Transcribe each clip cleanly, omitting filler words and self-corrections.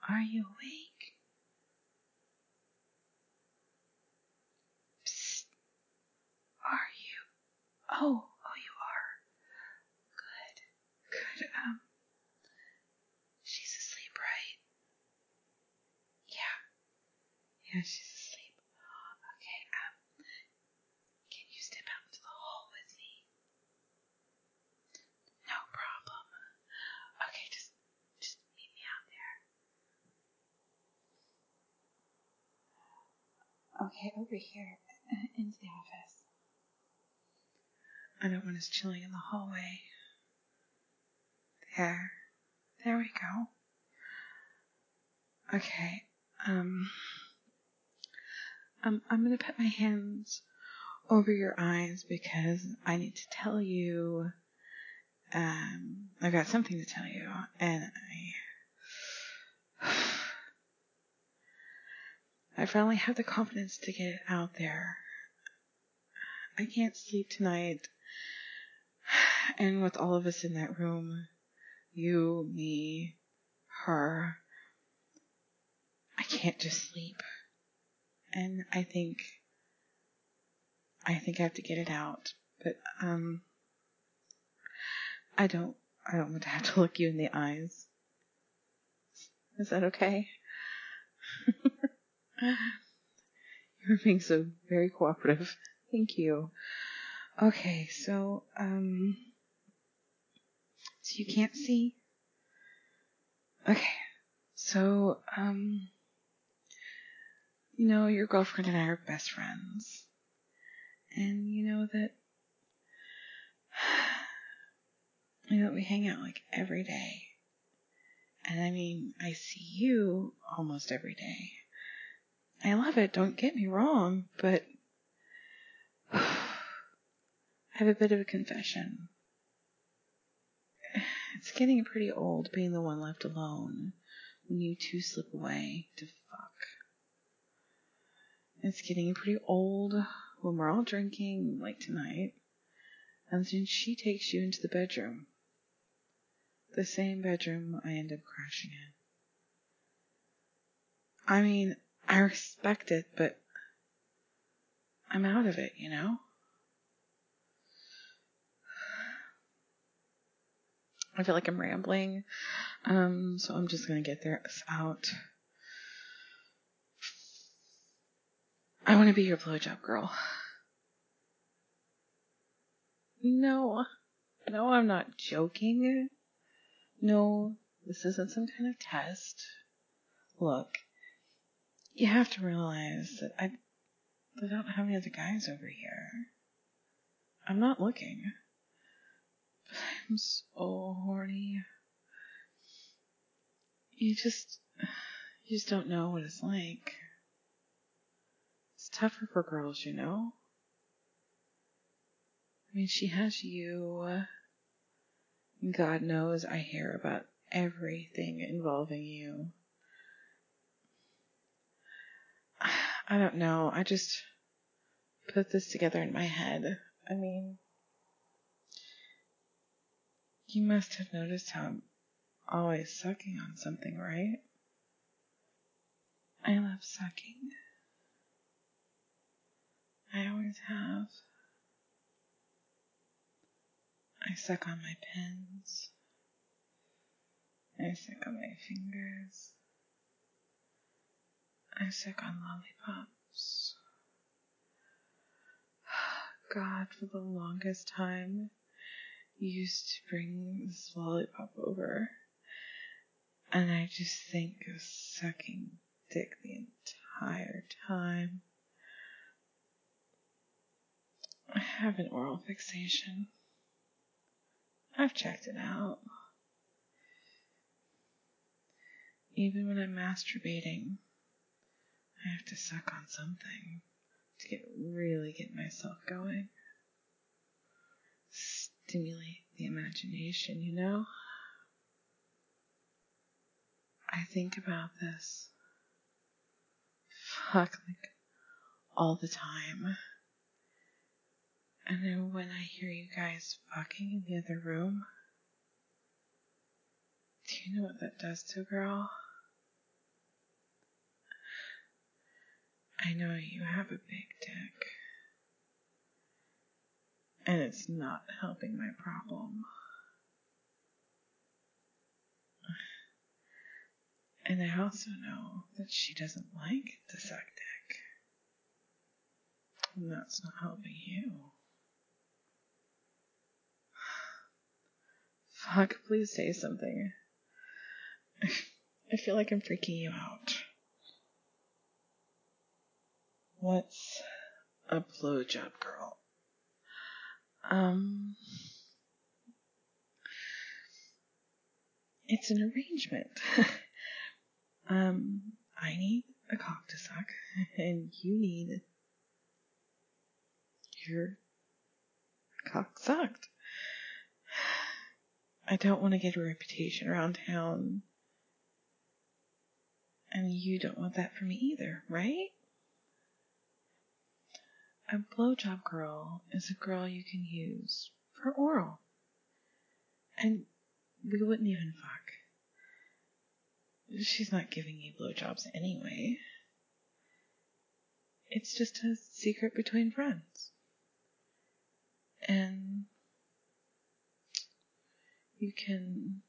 Are you awake? Psst. Are you? Oh, you are. Good. She's asleep, right? Yeah, she's asleep. Okay, can you step out into the hall with me? No problem. Okay, just meet me out there. Okay, over here, into the office. I don't want us chilling in the hallway. There we go. Okay, I'm gonna put my hands over your eyes because I need to tell you, I've got something to tell you, and I finally have the confidence to get it out there. I can't sleep tonight, and with all of us in that room, you, me, her, I can't just sleep. And I think I have to get it out, but I don't want to have to look you in the eyes. Is that okay? You're being so very cooperative. Thank you. Okay, so you can't see? Okay, so your girlfriend and I are best friends, and you know that we hang out like every day. And I mean, I see you almost every day. I love it, don't get me wrong, but I have a bit of a confession. It's getting pretty old being the one left alone when you two slip away to fuck. It's getting pretty old when we're all drinking, like tonight, and then she takes you into the bedroom. The same bedroom I end up crashing in. I mean, I respect it, but I'm out of it, you know? I feel like I'm rambling, so I'm just gonna get this out. I want to be your blowjob girl. No, I'm not joking. No, this isn't some kind of test. Look, you have to realize that I don't have any other guys over here. I'm not looking. But I'm so horny. You just don't know what it's like. It's tougher for girls, you know? I mean, she has you. And God knows I hear about everything involving you. I don't know. I just put this together in my head. I mean, you must have noticed how I'm always sucking on something, right? I love sucking. I always have. I suck on my pens. I suck on my fingers. I suck on lollipops. God, for the longest time, you used to bring this lollipop over, and I just think of sucking dick the entire time. I have an oral fixation. I've checked it out. Even when I'm masturbating, I have to suck on something to really get myself going. Stimulate the imagination, you know? I think about this. Fuck, like, all the time. And then when I hear you guys fucking in the other room, do you know what that does to a girl? I know you have a big dick. And it's not helping my problem. And I also know that she doesn't like to suck dick. And that's not helping you. Fuck, please say something. I feel like I'm freaking you out. What's a blowjob girl? It's an arrangement. I need a cock to suck, and you need your cock sucked. I don't want to get a reputation around town, and you don't want that for me either, right? A blowjob girl is a girl you can use for oral. And we wouldn't even fuck. She's not giving you blowjobs anyway. It's just a secret between friends. And you can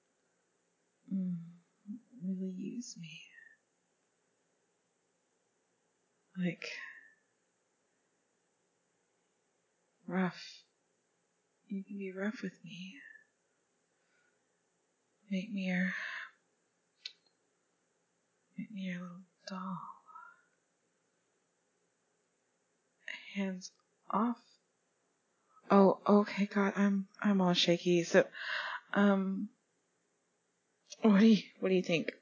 really use me. Like, rough. You can be rough with me. Make me your little doll. Hands off. Oh, okay, God, I'm all shaky. So, what do you think?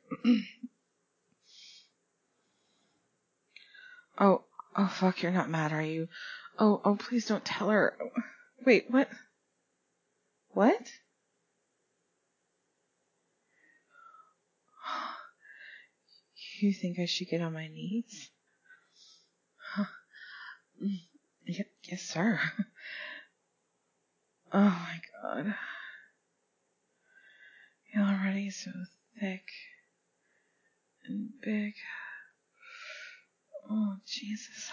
Oh, fuck, you're not mad, are you? Oh, please don't tell her. Wait, what? What? You think I should get on my knees? Yes, sir. Oh my God. You're already so thick and big. Oh, Jesus.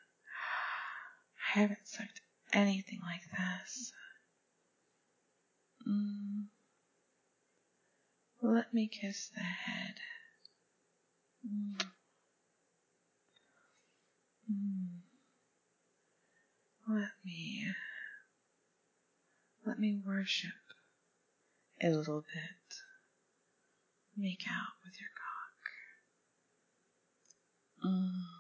I haven't sucked anything like this. Let me kiss the head. Let me worship a little bit. Make out with your cock.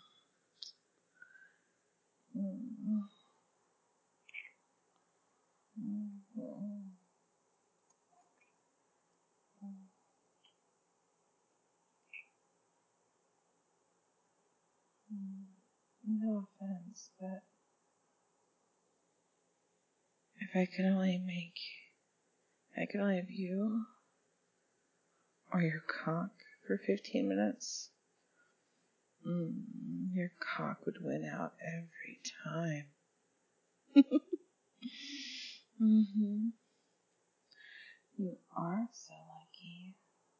No offense, but if I could only have you or your cock for 15 minutes, your cock would win out every time. You are so lucky.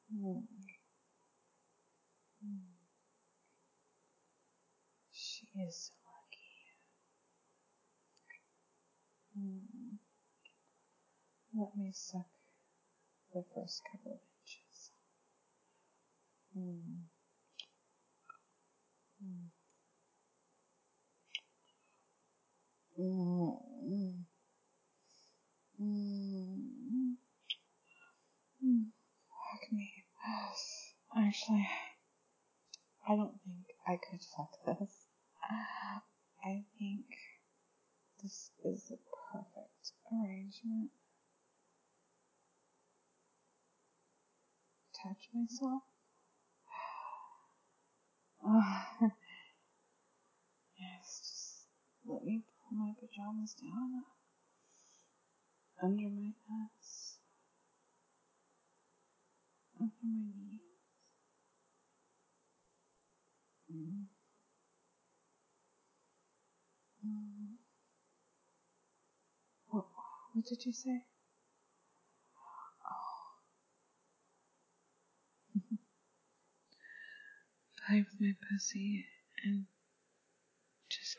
She is so lucky. Let me suck the first couple of inches. Fuck me. Actually, I don't think I could fuck this. I think this is the perfect arrangement. Touch myself? Yes, just let me pull my pajamas down under my ass, under my knee. What did you say? Play with my pussy and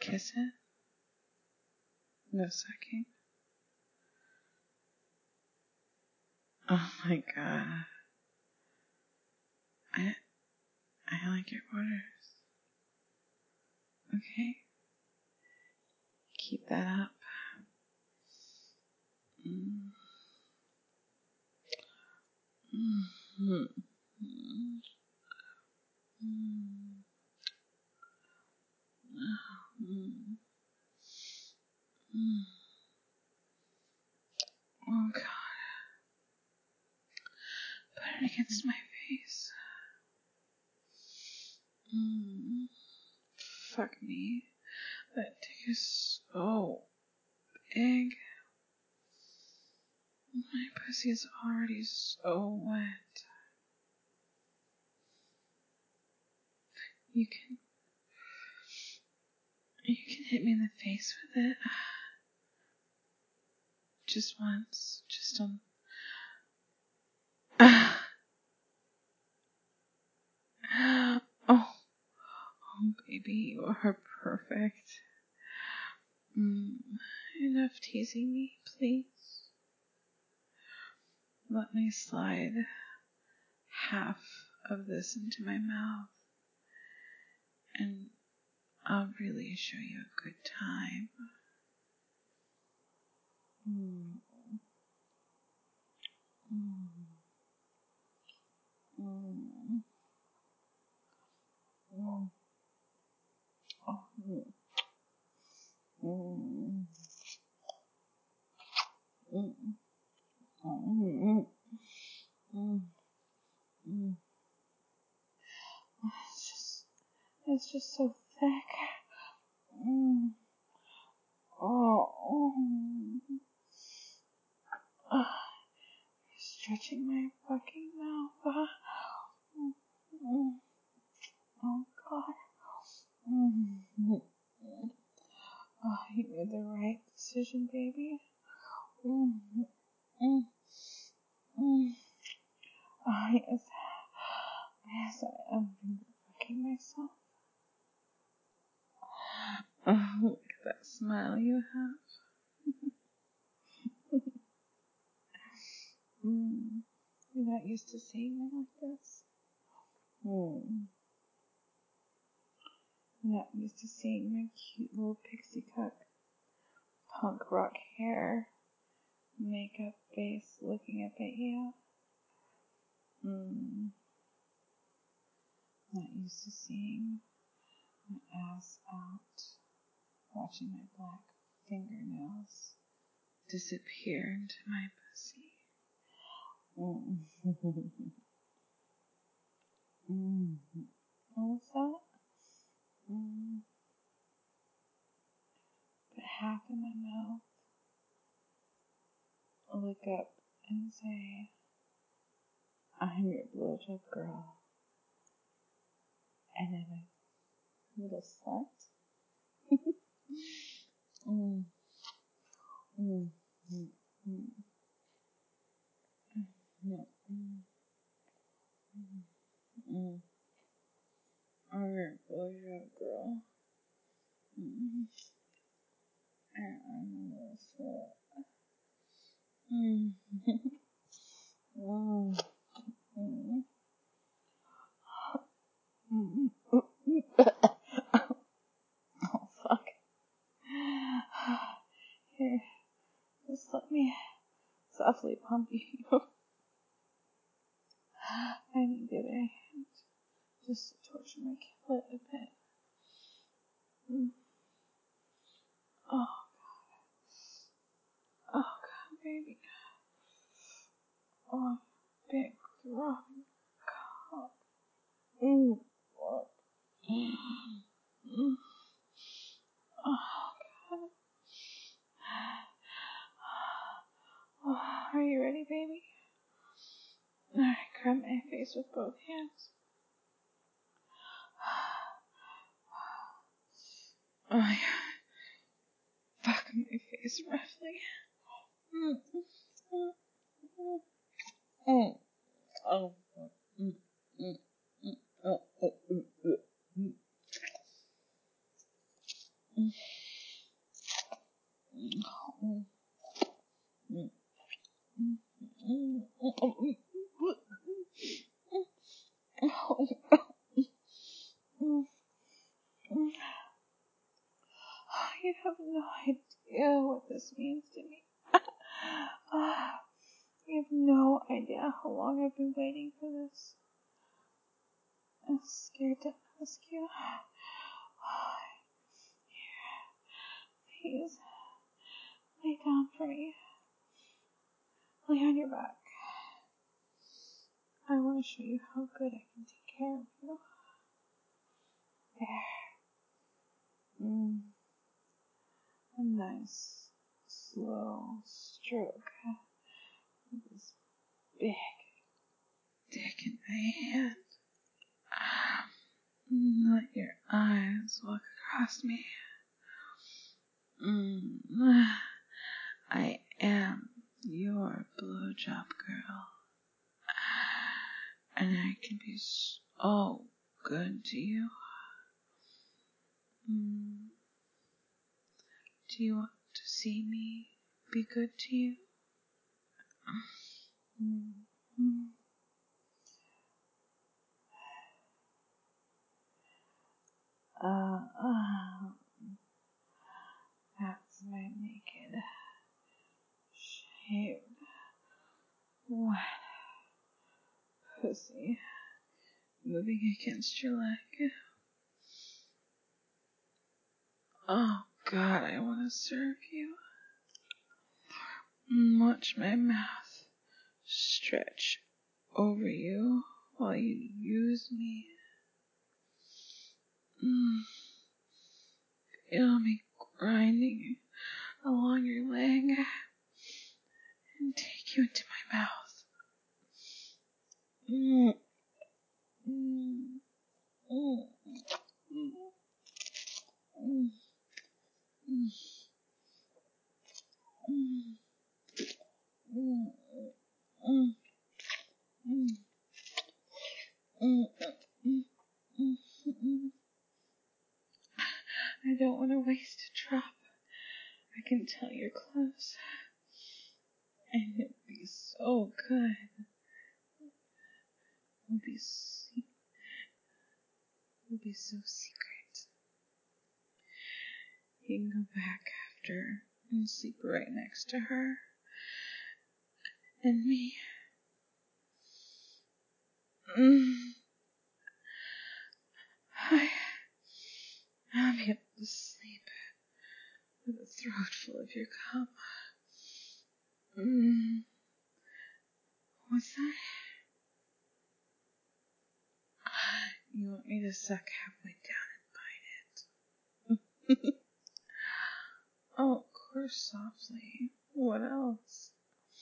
kiss it? No sucking? Oh my god. I like your orders. Okay? Keep that up. Mm. Mm-hmm. Mm-hmm. Mm-hmm. Oh god. Put it against my face. Mm. Fuck me. That dick is so big. My pussy is already so wet. You can hit me in the face with it. Just once. Just on. Oh, baby, you are perfect. Enough teasing me, please. Let me slide half of this into my mouth, and I'll really show you a good time. It's just so thick. Stretching my fucking mouth. Oh god. Oh, you made the right decision, baby. Oh, yes. Yes, I am fucking myself. Oh, look at that smile you have. You're not used to seeing me like this. You're not used to seeing my cute little pixie cut punk rock hair, makeup face looking up at you. Not used to seeing my ass out, watching my black fingernails disappear into my pussy. What was that? Put half in my mouth. Look up and say, I'm your blowjob girl. And I'm a little slut. I'm your blowjob girl. And I'm a little slut. Oh, fuck. Here, just let me softly pump you. I need the other hand just to torture my clit a bit. Oh, God. Oh, God, baby. Oh, big throbbing cock. Fuck. Oh, God. Oh, are you ready, baby? Alright, grab my face with both hands. Oh, yeah. Fuck my face roughly. Oh. You have no idea what this means to me. You have no idea how long I've been waiting for this. I'm scared to ask you. Please, lay down for me. Lay on your back. I want to show you how good I can take care of you. There. A nice, slow stroke with this big dick in my hand. Let your eyes walk across me. I am your blowjob girl. And I can be so good to you. Do you want to see me be good to you? That's my naked, shaved, wet pussy moving against your leg. Oh God, I want to serve you. Watch my mouth stretch over you while you use me. Feel me grinding along your leg and take you into my mouth. I don't want to waste a drop. I can tell you're close. And it'll be so good. It'll be so secret. You can go back after and sleep right next to her. And me. I'll be able to sleep with a throat full of your cum. What's that? You want me to suck halfway down and bite it? Oh, of course, softly. What else?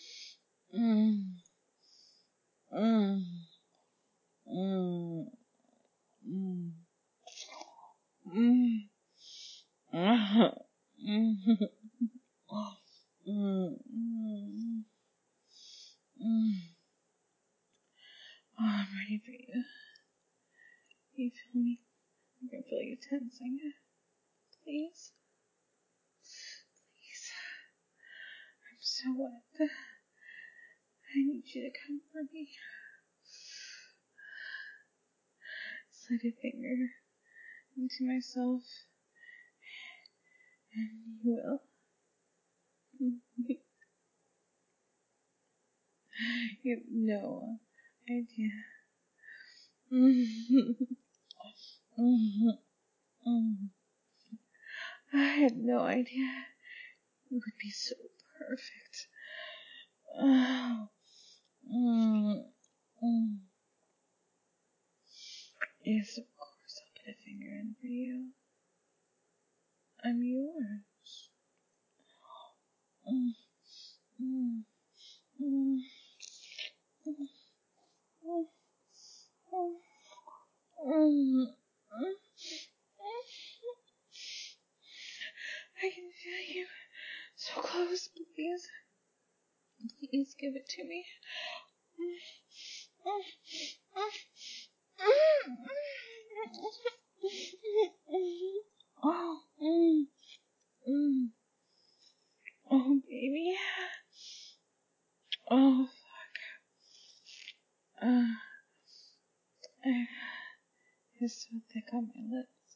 Oh, I'm ready for you. You feel me? I can feel you tensing. Please? Please. I'm so wet. I need you to come for me. Slide a finger into myself, and you will. You have no idea. I had no idea it would be so perfect. Yes, of course, I'll put a finger in for you. I'm yours. I can feel you so close, please. Please give it to me. Oh, oh, baby. Oh, uh, it's so thick on my lips.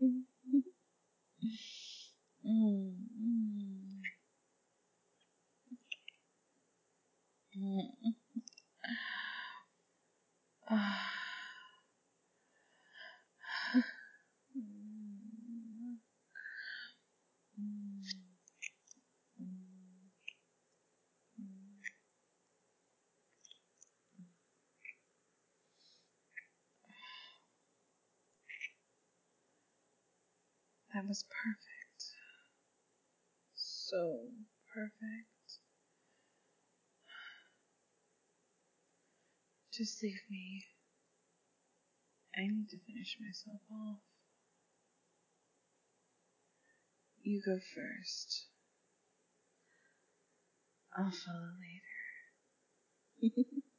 That was perfect. So perfect. Just leave me. I need to finish myself off. You go first. I'll follow later.